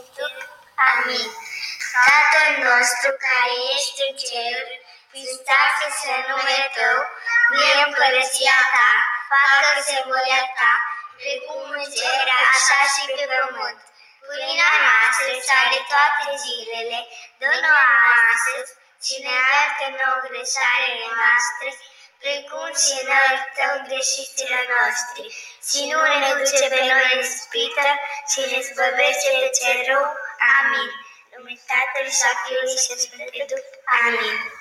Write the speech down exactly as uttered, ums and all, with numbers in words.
Amin. Tatăl nostru care ești în cer, sfințească-se numele Tău, vie împărăția Ta, facă-se voia Ta, precum în cer, așa și pe pământ. Pâinea noastră cea de toate zilele, dă-ne-o astăzi și ne iartă nouă greșelile noastre, precum și noi iertăm greșiților noștri. Și nu ne duce pe noi în ispită, ci ne zbăvește de cel rău. Amin. În numele Tatălui și a Fiului și a Sfântului Duh. Amin.